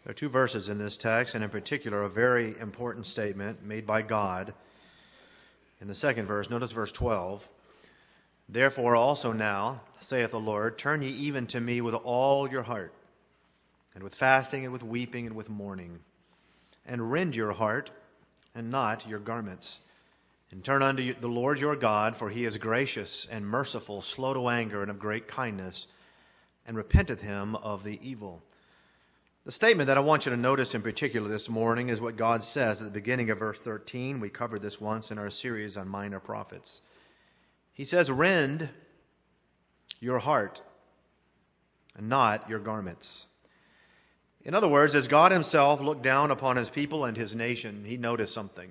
There are two verses in this text, and in particular a very important statement made by God. In the second verse, notice verse 12. Therefore also now, saith the Lord, turn ye even to me with all your heart, and with fasting, and with weeping, and with mourning, and rend your heart, and not your garments. And turn unto the Lord your God, for he is gracious and merciful, slow to anger, and of great kindness, and repenteth him of the evil. The statement that I want you to notice in particular this morning is what God says at the beginning of verse 13. We covered this once in our series on minor prophets. He says, rend your heart and not your garments. In other words, as God himself looked down upon his people and his nation, he noticed something.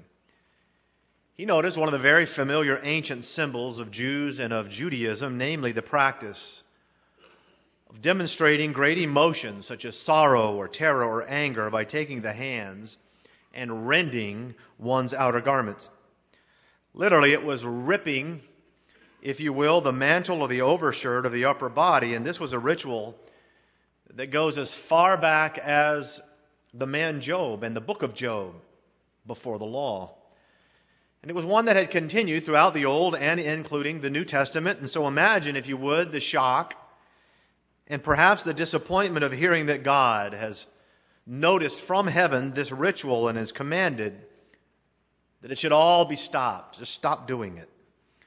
He noticed one of the very familiar ancient symbols of Jews and of Judaism, namely the practice of demonstrating great emotions such as sorrow or terror or anger by taking the hands and rending one's outer garments. Literally, it was ripping, if you will, the mantle or the overshirt of the upper body, and this was a ritual that goes as far back as the man Job and the book of Job before the law. And it was one that had continued throughout the Old and including the New Testament. And so imagine, if you would, the shock and perhaps the disappointment of hearing that God has noticed from heaven this ritual and has commanded that it should all be stopped. Just stop doing it.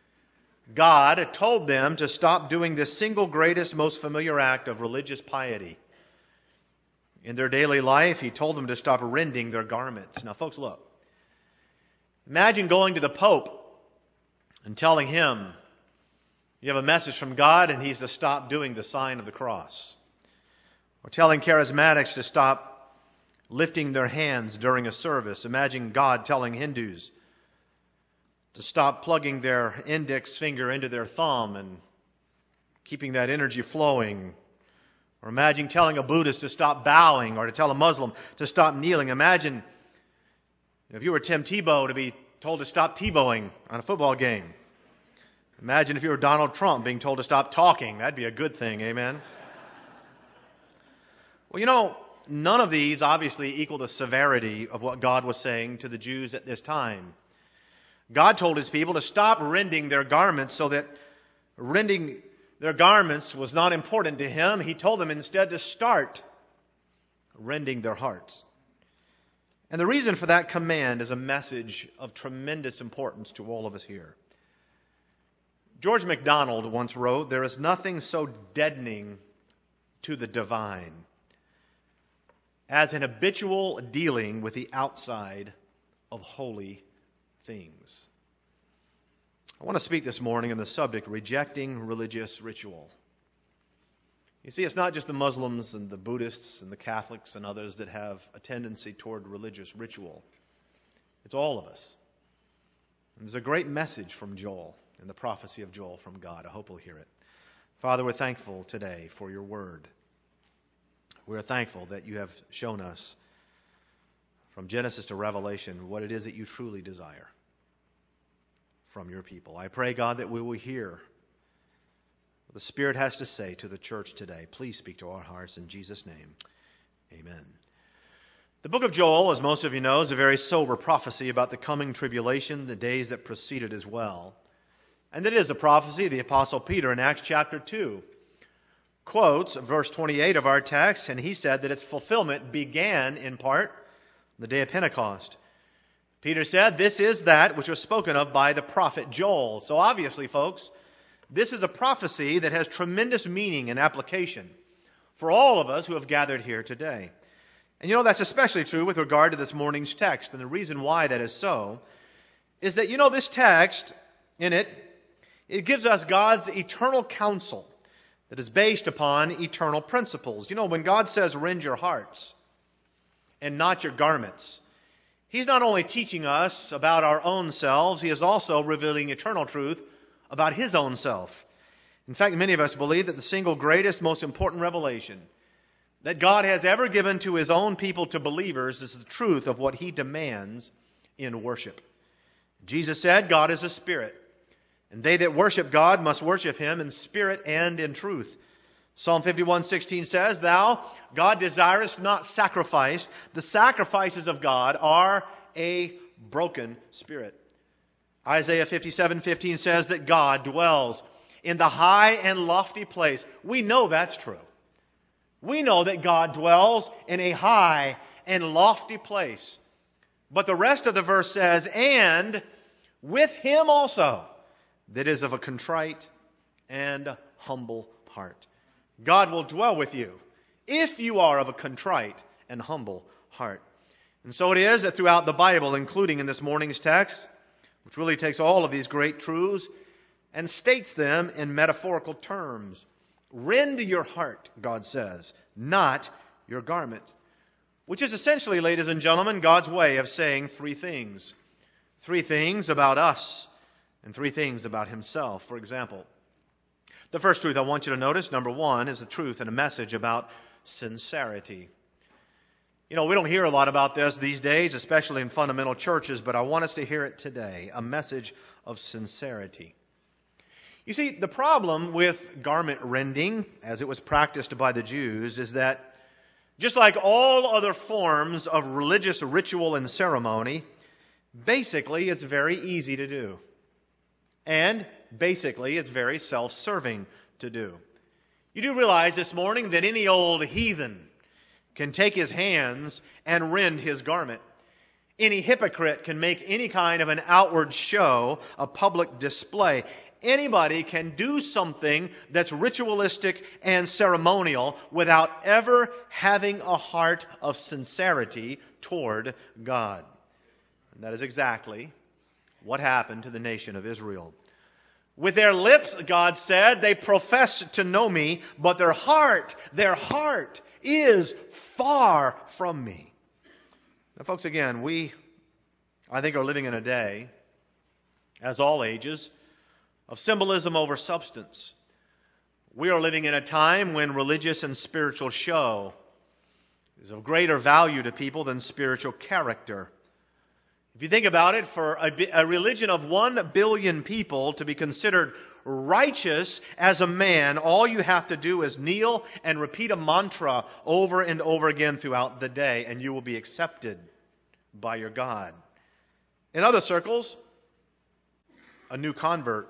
God had told them to stop doing this single greatest, most familiar act of religious piety. In their daily life, he told them to stop rending their garments. Now, folks, look. Imagine going to the Pope and telling him you have a message from God and he's to stop doing the sign of the cross. Or telling charismatics to stop lifting their hands during a service. Imagine God telling Hindus to stop plugging their index finger into their thumb and keeping that energy flowing. Or imagine telling a Buddhist to stop bowing, or to tell a Muslim to stop kneeling. Imagine if you were Tim Tebow to be told to stop Tebowing on a football game. Imagine if you were Donald Trump being told to stop talking. That'd be a good thing, amen? Well, you know, none of these obviously equal the severity of what God was saying to the Jews at this time. God told his people to stop rending their garments, so that rending their garments was not important to him. He told them instead to start rending their hearts. And the reason for that command is a message of tremendous importance to all of us here. George MacDonald once wrote, "There is nothing so deadening to the divine as an habitual dealing with the outside of holy things." I want to speak this morning on the subject, rejecting religious ritual. You see, it's not just the Muslims and the Buddhists and the Catholics and others that have a tendency toward religious ritual. It's all of us. And there's a great message from Joel, in the prophecy of Joel from God. I hope we'll hear it. Father, we're thankful today for your word. We're thankful that you have shown us from Genesis to Revelation what it is that you truly desire from your people. I pray, God, that we will hear what the Spirit has to say to the church today. Please speak to our hearts in Jesus' name. Amen. The book of Joel, as most of you know, is a very sober prophecy about the coming tribulation, the days that preceded as well. And it is a prophecy the Apostle Peter in Acts chapter 2 quotes verse 28 of our text, and he said that its fulfillment began in part the day of Pentecost. Peter said, this is that which was spoken of by the prophet Joel. So obviously, folks, this is a prophecy that has tremendous meaning and application for all of us who have gathered here today. And you know, that's especially true with regard to this morning's text. And the reason why that is so is that, you know, this text, in it gives us God's eternal counsel that is based upon eternal principles. You know, when God says, rend your hearts and not your garments, he's not only teaching us about our own selves, he is also revealing eternal truth about his own self. In fact, many of us believe that the single greatest, most important revelation that God has ever given to his own people, to believers, is the truth of what he demands in worship. Jesus said, God is a spirit, and they that worship God must worship him in spirit and in truth. Psalm 51:16 says, Thou, God, desirest not sacrifice. The sacrifices of God are a broken spirit. Isaiah 57:15 says that God dwells in the high and lofty place. We know that's true. We know that God dwells in a high and lofty place. But the rest of the verse says, and with him also that is of a contrite and humble heart. God will dwell with you if you are of a contrite and humble heart. And so it is that throughout the Bible, including in this morning's text, which really takes all of these great truths and states them in metaphorical terms. Rend your heart, God says, not your garment. Which is essentially, ladies and gentlemen, God's way of saying three things. Three things about us and three things about himself. For example, the first truth I want you to notice, number one, is the truth and a message about sincerity. You know, we don't hear a lot about this these days, especially in fundamental churches, but I want us to hear it today, a message of sincerity. You see, the problem with garment rending, as it was practiced by the Jews, is that just like all other forms of religious ritual and ceremony, basically it's very easy to do. And basically it's very self-serving to do. You do realize this morning that any old heathen can take his hands and rend his garment. Any hypocrite can make any kind of an outward show, a public display. Anybody can do something that's ritualistic and ceremonial without ever having a heart of sincerity toward God. And that is exactly what happened to the nation of Israel. With their lips, God said, they profess to know me, but their heart is far from me. Now, folks, again, I think, are living in a day, as all ages, of symbolism over substance. We are living in a time when religious and spiritual show is of greater value to people than spiritual character. If you think about it, for a religion of 1 billion people to be considered righteous as a man, all you have to do is kneel and repeat a mantra over and over again throughout the day, and you will be accepted by your God. In other circles, a new convert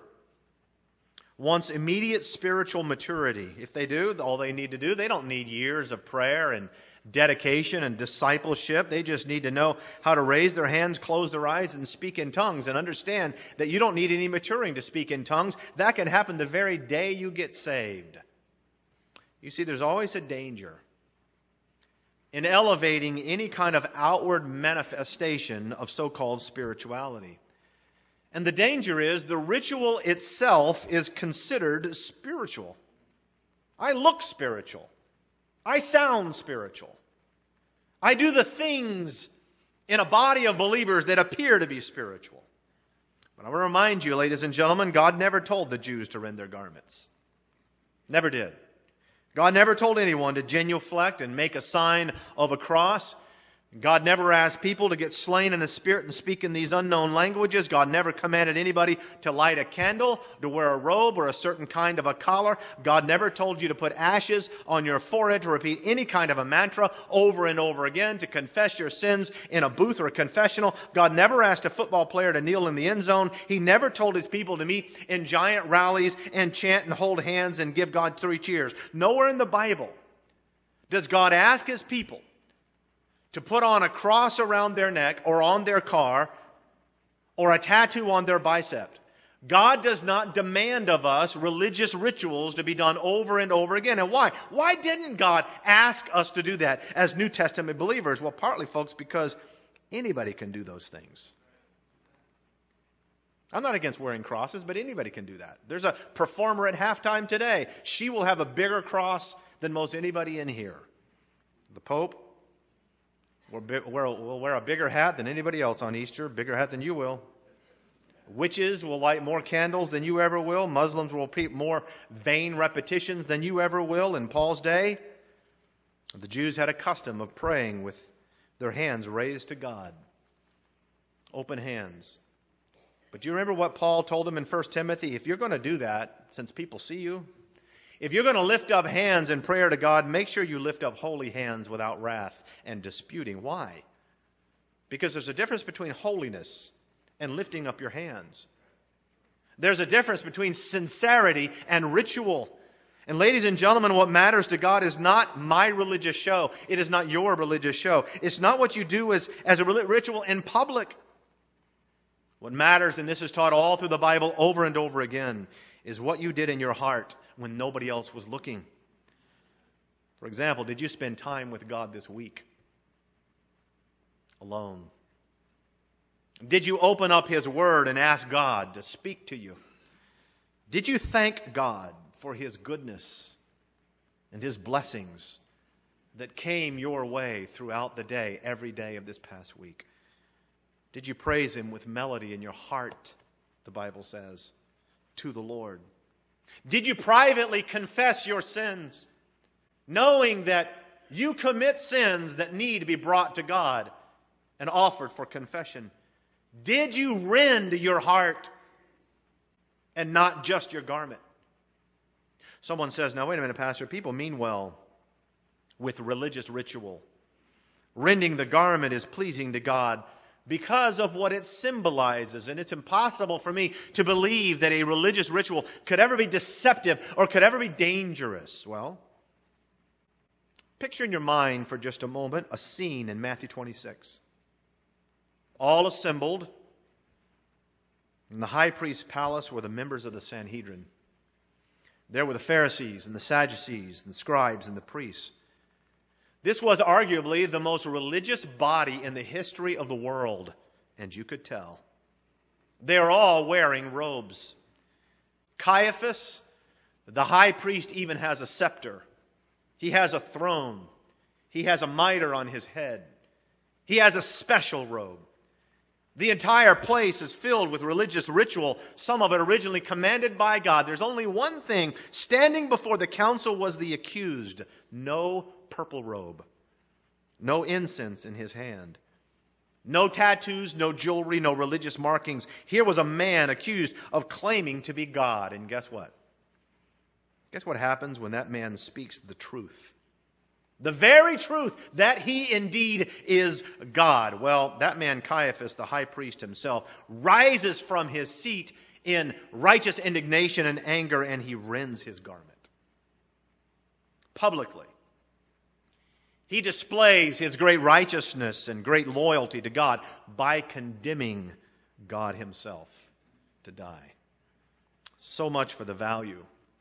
wants immediate spiritual maturity. If they do, all they need to do, they don't need years of prayer and dedication and discipleship. They just need to know how to raise their hands, close their eyes, and speak in tongues, and understand that you don't need any maturing to speak in tongues. That can happen the very day you get saved. You see, there's always a danger in elevating any kind of outward manifestation of so-called spirituality. And the danger is the ritual itself is considered spiritual. I look spiritual. I sound spiritual. I do the things in a body of believers that appear to be spiritual. But I want to remind you, ladies and gentlemen, God never told the Jews to rend their garments. Never did. God never told anyone to genuflect and make a sign of a cross. God never asked people to get slain in the Spirit and speak in these unknown languages. God never commanded anybody to light a candle, to wear a robe or a certain kind of a collar. God never told you to put ashes on your forehead, to repeat any kind of a mantra over and over again, to confess your sins in a booth or a confessional. God never asked a football player to kneel in the end zone. He never told his people to meet in giant rallies and chant and hold hands and give God 3 cheers. Nowhere in the Bible does God ask his people to put on a cross around their neck or on their car or a tattoo on their bicep. God does not demand of us religious rituals to be done over and over again. And why? Why didn't God ask us to do that as New Testament believers? Well, partly, folks, because anybody can do those things. I'm not against wearing crosses, but anybody can do that. There's a performer at halftime today. She will have a bigger cross than most anybody in here. The Pope will wear a bigger hat than anybody else on Easter, bigger hat than you will. Witches will light more candles than you ever will. Muslims will repeat more vain repetitions than you ever will. In Paul's day, the Jews had a custom of praying with their hands raised to God. Open hands. But do you remember what Paul told them in 1 Timothy? If you're going to do that, since people see you, If you're going to lift up hands in prayer to God, make sure you lift up holy hands without wrath and disputing. Why? Because there's a difference between holiness and lifting up your hands. There's a difference between sincerity and ritual. And ladies and gentlemen, what matters to God is not my religious show. It is not your religious show. It's not what you do as a ritual in public. What matters, and this is taught all through the Bible over and over again, is what you did in your heart when nobody else was looking. For example, did you spend time with God this week? Alone. Did you open up His Word and ask God to speak to you? Did you thank God for His goodness and His blessings that came your way throughout the day, every day of this past week? Did you praise Him with melody in your heart, the Bible says, to the Lord? Did you privately confess your sins, knowing that you commit sins that need to be brought to God and offered for confession? Did you rend your heart and not just your garment? Someone says, now wait a minute, Pastor, people mean well with religious ritual. Rending the garment is pleasing to God because of what it symbolizes. And it's impossible for me to believe that a religious ritual could ever be deceptive or could ever be dangerous. Well, picture in your mind for just a moment a scene in Matthew 26. All assembled in the high priest's palace were the members of the Sanhedrin. There were the Pharisees and the Sadducees and the scribes and the priests. This was arguably the most religious body in the history of the world, and you could tell. They are all wearing robes. Caiaphas, the high priest, even has a scepter. He has a throne. He has a mitre on his head. He has a special robe. The entire place is filled with religious ritual, some of it originally commanded by God. There's only one thing. Standing before the council was the accused. No purple robe. No incense in his hand. No tattoos, no jewelry, no religious markings. Here was a man accused of claiming to be God. And guess what? Guess what happens when that man speaks the truth? The very truth that he indeed is God. Well, that man Caiaphas, the high priest himself, rises from his seat in righteous indignation and anger, and he rends his garment. Publicly. He displays his great righteousness and great loyalty to God by condemning God himself to die. So much for the value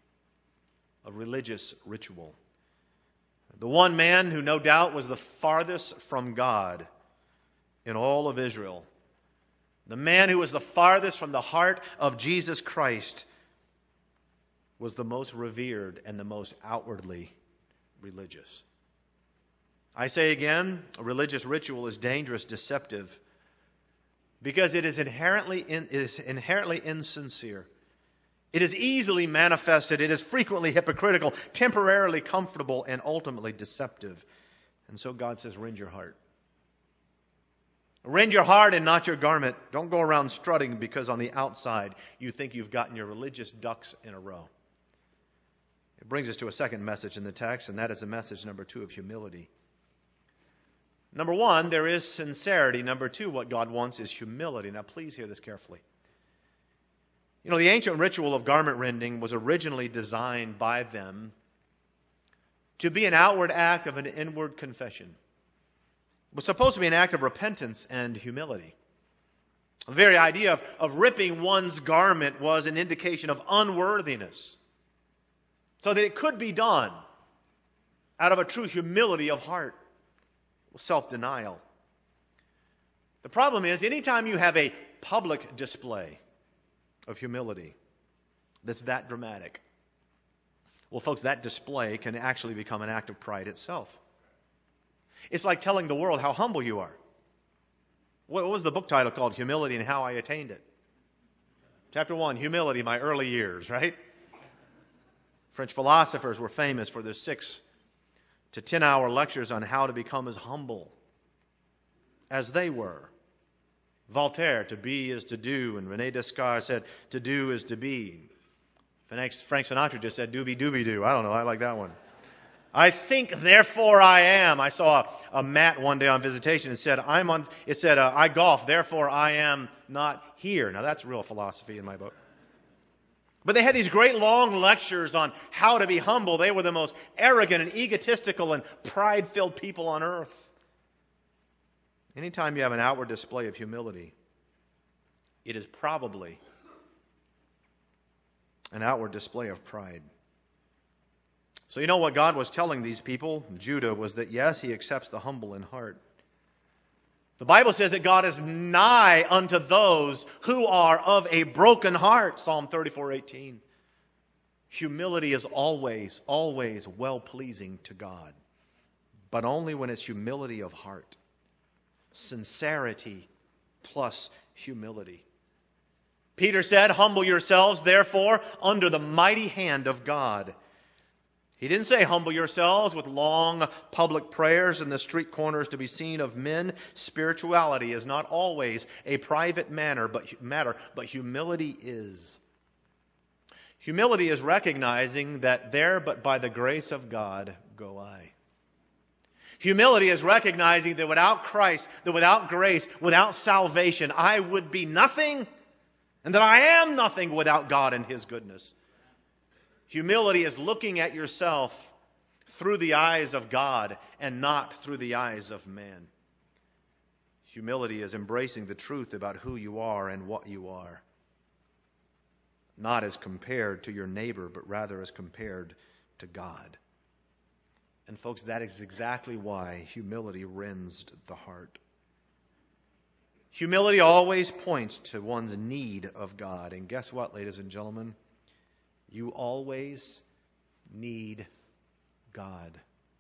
of religious ritual. The one man who no doubt was the farthest from God in all of Israel, the man who was the farthest from the heart of Jesus Christ, was the most revered and the most outwardly religious. I say again, a religious ritual is dangerous, deceptive, because it is inherently insincere. It is easily manifested. It is frequently hypocritical, temporarily comfortable, and ultimately deceptive. And so God says, rend your heart. Rend your heart and not your garment. Don't go around strutting because on the outside you think you've gotten your religious ducks in a row. It brings us to a second message in the text, and that is the message number 2 of humility. Number 1, there is sincerity. Number 2, what God wants is humility. Now please hear this carefully. You know, the ancient ritual of garment rending was originally designed by them to be an outward act of an inward confession. It was supposed to be an act of repentance and humility. The very idea of ripping one's garment was an indication of unworthiness, so that it could be done out of a true humility of heart, self-denial. The problem is, anytime you have a public display of humility that's that dramatic, well, folks, that display can actually become an act of pride itself. It's like telling the world how humble you are. What was the book title called? Humility and How I Attained It. Chapter 1, Humility, My Early Years, right? French philosophers were famous for their 6 to 10-hour lectures on how to become as humble as they were. Voltaire, to be is to do, and René Descartes said, to do is to be. Frank Sinatra just said, doobie doobie doo. I don't know. I like that one. I think, therefore I am. I saw a mat one day on visitation. It said, I golf, therefore I am not here. Now that's real philosophy in my book. But they had these great long lectures on how to be humble. They were the most arrogant and egotistical and pride-filled people on earth. Anytime you have an outward display of humility, it is probably an outward display of pride. So you know what God was telling these people, Judah, was that yes, he accepts the humble in heart. The Bible says that God is nigh unto those who are of a broken heart, Psalm 34:18. Humility is always, always well-pleasing to God, but only when it's humility of heart. Sincerity plus humility. Peter said, humble yourselves, therefore, under the mighty hand of God. He didn't say, humble yourselves with long public prayers in the street corners to be seen of men. Spirituality is not always a private matter, but humility is. Humility is recognizing that there but by the grace of God go I. Humility is recognizing that without Christ, that without grace, without salvation, I would be nothing, and that I am nothing without God and His goodness. Humility is looking at yourself through the eyes of God and not through the eyes of man. Humility is embracing the truth about who you are and what you are, not as compared to your neighbor, but rather as compared to God. And folks, that is exactly why humility rends the heart. Humility always points to one's need of God. And guess what, ladies and gentlemen? You always need God.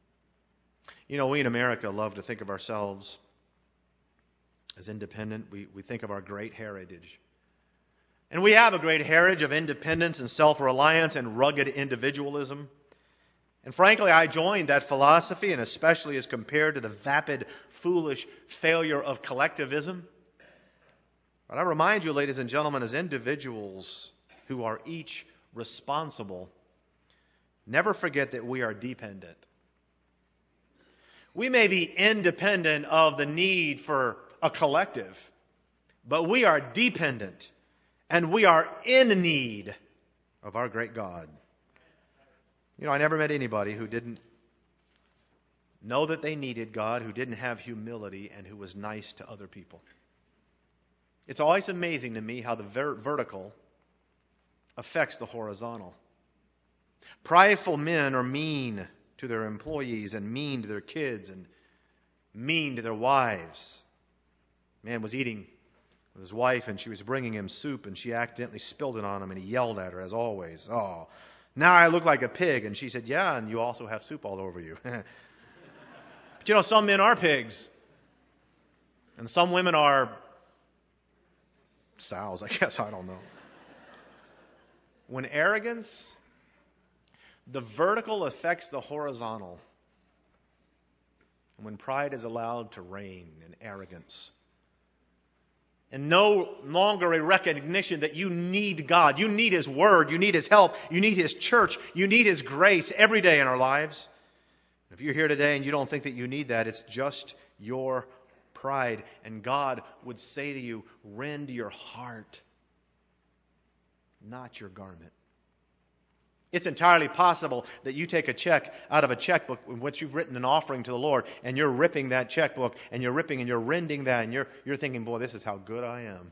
You know, we in America love to think of ourselves as independent. We think of our great heritage. And we have a great heritage of independence and self-reliance and rugged individualism. And frankly, I joined that philosophy, and especially as compared to the vapid, foolish failure of collectivism. But I remind you, ladies and gentlemen, as individuals who are each responsible, never forget that we are dependent. We may be independent of the need for a collective, but we are dependent, and we are in need of our great God. You know, I never met anybody who didn't know that they needed God, who didn't have humility, and who was nice to other people. It's always amazing to me how the vertical affects the horizontal. Prideful men are mean to their employees and mean to their kids and mean to their wives. A man was eating with his wife and she was bringing him soup and she accidentally spilled it on him and he yelled at her as always. Oh, now I look like a pig. And she said, yeah, and you also have soup all over you. But you know, some men are pigs. And some women are sows, I guess, I don't know. When arrogance, the vertical affects the horizontal. And when pride is allowed to reign in arrogance, and no longer a recognition that you need God, you need His Word, you need His help, you need His church, you need His grace every day in our lives. If you're here today and you don't think that you need that, it's just your pride. And God would say to you, rend your heart, not your garment. It's entirely possible that you take a check out of a checkbook in which you've written an offering to the Lord, and you're ripping that checkbook, and you're ripping and you're rending that, and you're thinking, boy, this is how good I am.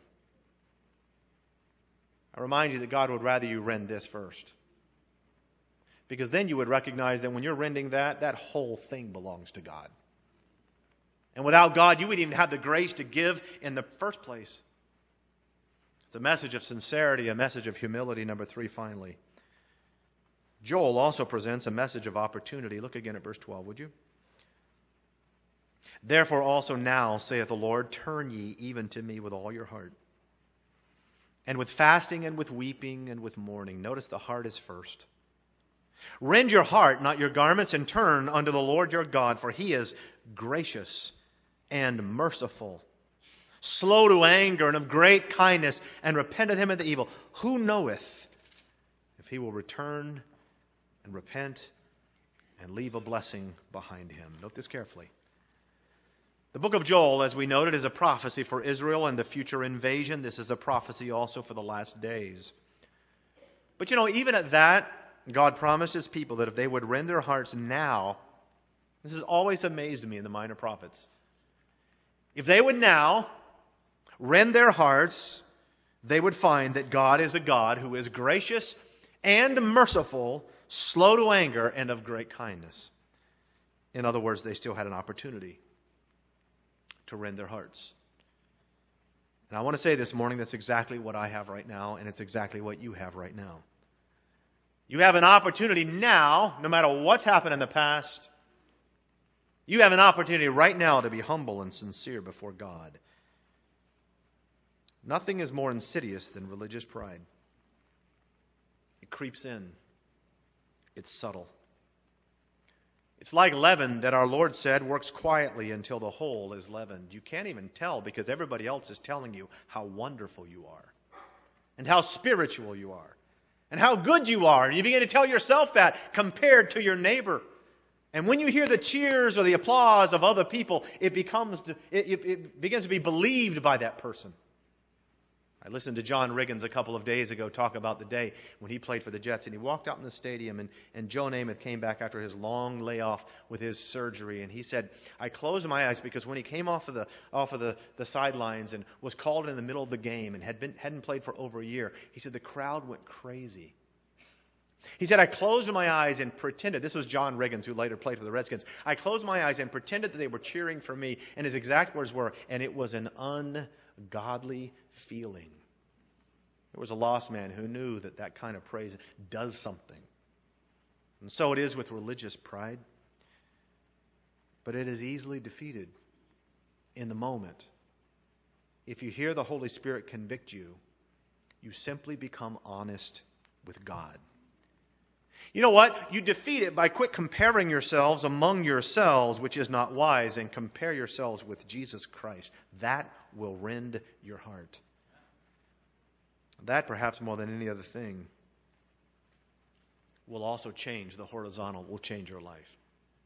I remind you that God would rather you rend this first. Because then you would recognize that when you're rending that, that whole thing belongs to God. And without God, you wouldn't even have the grace to give in the first place. It's a message of sincerity, a message of humility. Number 3, finally. Joel also presents a message of opportunity. Look again at verse 12, would you? Therefore also now, saith the Lord, turn ye even to me with all your heart. And with fasting and with weeping and with mourning. Notice the heart is first. Rend your heart, not your garments, and turn unto the Lord your God, for He is gracious and merciful, slow to anger and of great kindness, and repenteth him of the evil. Who knoweth if he will return and repent and leave a blessing behind him. Note this carefully. The book of Joel, as we noted, is a prophecy for Israel and the future invasion. This is a prophecy also for the last days. But even at that, God promised his people that if they would rend their hearts now, this has always amazed me in the minor prophets. If they would now rend their hearts, they would find that God is a God who is gracious and merciful, slow to anger, and of great kindness. In other words, they still had an opportunity to rend their hearts. And I want to say this morning, that's exactly what I have right now, and it's exactly what you have right now. You have an opportunity now, no matter what's happened in the past, you have an opportunity right now to be humble and sincere before God. Nothing is more insidious than religious pride. It creeps in. It's subtle. It's like leaven that our Lord said works quietly until the whole is leavened. You can't even tell because everybody else is telling you how wonderful you are and how spiritual you are and how good you are. And you begin to tell yourself that compared to your neighbor. And when you hear the cheers or the applause of other people, it begins to be believed by that person. I listened to John Riggins a couple of days ago talk about the day when he played for the Jets, and he walked out in the stadium, and Joe Namath came back after his long layoff with his surgery, and he said, I closed my eyes because when he came off of the sidelines and was called in the middle of the game and hadn't played for over a year, he said the crowd went crazy. He said, I closed my eyes and pretended, this was John Riggins who later played for the Redskins, I closed my eyes and pretended that they were cheering for me, and his exact words were, and it was an ungodly feeling. There was a lost man who knew that kind of praise does something. And so it is with religious pride. But it is easily defeated in the moment. If you hear the Holy Spirit convict you, you simply become honest with God. You know what? You defeat it by quit comparing yourselves among yourselves, which is not wise, and compare yourselves with Jesus Christ. That will rend your heart. That, perhaps more than any other thing, will also change the horizontal, will change your life.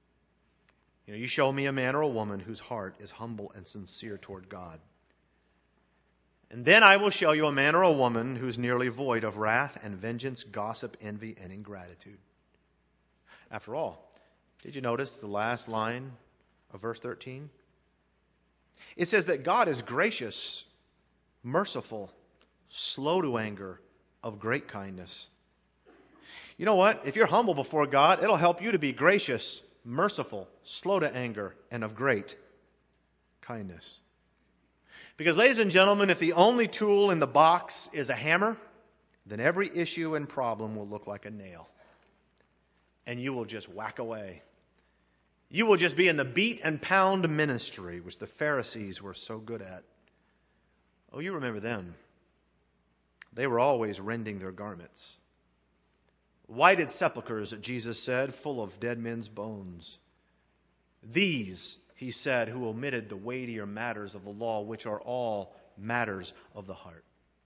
You show me a man or a woman whose heart is humble and sincere toward God. And then I will show you a man or a woman who's nearly void of wrath and vengeance, gossip, envy, and ingratitude. After all, did you notice the last line of verse 13? It says that God is gracious, merciful, slow to anger, of great kindness. You know what? If you're humble before God, it'll help you to be gracious, merciful, slow to anger, and of great kindness. Because, ladies and gentlemen, if the only tool in the box is a hammer, then every issue and problem will look like a nail. And you will just whack away. You will just be in the beat and pound ministry, which the Pharisees were so good at. Oh, you remember them. They were always rending their garments. Whited sepulchres, Jesus said, full of dead men's bones. These, he said, who omitted the weightier matters of the law, which are all matters of the heart.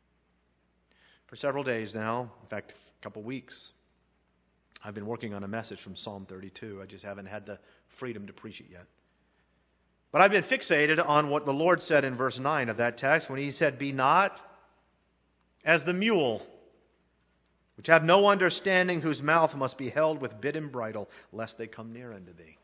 For several days now, in fact, a couple weeks, I've been working on a message from Psalm 32. I just haven't had the freedom to preach it yet. But I've been fixated on what the Lord said in verse 9 of that text when he said, "Be not as the mule, which have no understanding, whose mouth must be held with bit and bridle, lest they come near unto thee."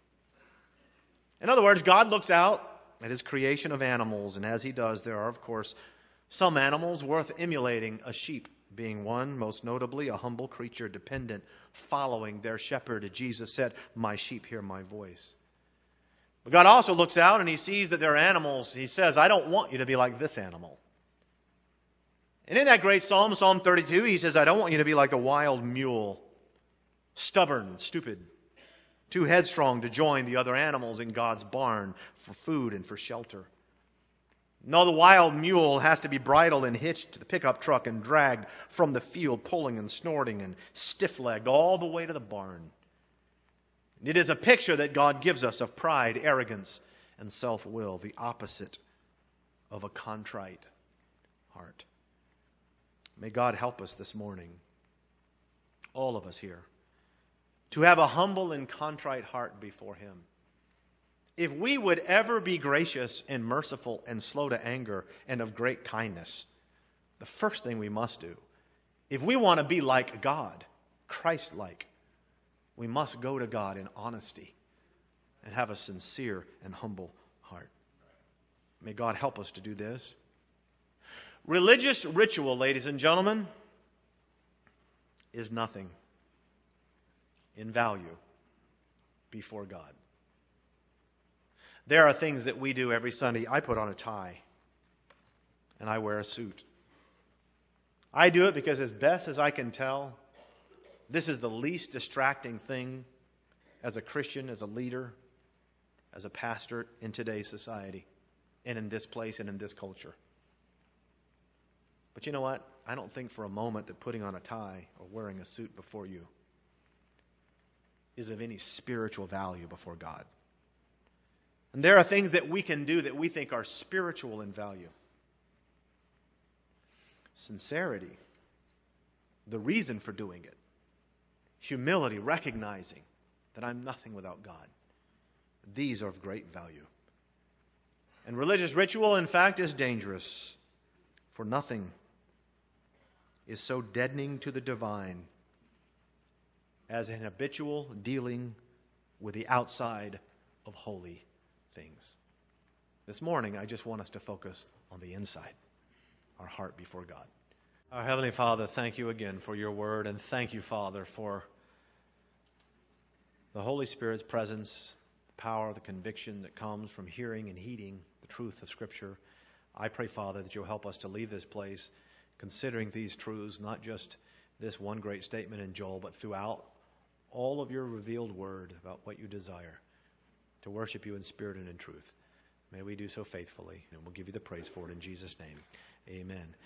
In other words, God looks out at his creation of animals, and as he does, there are, of course, some animals worth emulating, a sheep being one, most notably a humble creature dependent, following their shepherd. Jesus said, "My sheep hear my voice." But God also looks out and he sees that there are animals. He says, "I don't want you to be like this animal." And in that great psalm, Psalm 32, he says, "I don't want you to be like the wild mule, stubborn, stupid, too headstrong to join the other animals in God's barn for food and for shelter. No, the wild mule has to be bridled and hitched to the pickup truck and dragged from the field, pulling and snorting and stiff-legged all the way to the barn." It is a picture that God gives us of pride, arrogance, and self-will, the opposite of a contrite heart. May God help us this morning. all of us here, to have a humble and contrite heart before Him. If we would ever be gracious and merciful and slow to anger and of great kindness, the first thing we must do, if we want to be like God, Christ-like, we must go to God in honesty and have a sincere and humble heart. May God help us to do this. Religious ritual, ladies and gentlemen, is nothing in value before God. There are things that we do every Sunday. I put on a tie and I wear a suit. I do it because as best as I can tell, this is the least distracting thing as a Christian, as a leader, as a pastor in today's society and in this place and in this culture. But you know what? I don't think for a moment that putting on a tie or wearing a suit before you is of any spiritual value before God. And there are things that we can do that we think are spiritual in value. Sincerity, the reason for doing it. Humility, recognizing that I'm nothing without God. These are of great value. And religious ritual, in fact, is dangerous, for nothing is so deadening to the divine as an habitual dealing with the outside of holy things. This morning, I just want us to focus on the inside, our heart before God. Our Heavenly Father, thank you again for your word, and thank you, Father, for the Holy Spirit's presence, the power, the conviction that comes from hearing and heeding the truth of Scripture. I pray, Father, that you'll help us to leave this place considering these truths, not just this one great statement in Joel, but throughout all of your revealed word about what you desire, to worship you in spirit and in truth. May we do so faithfully, and we'll give you the praise for it in Jesus' name. Amen.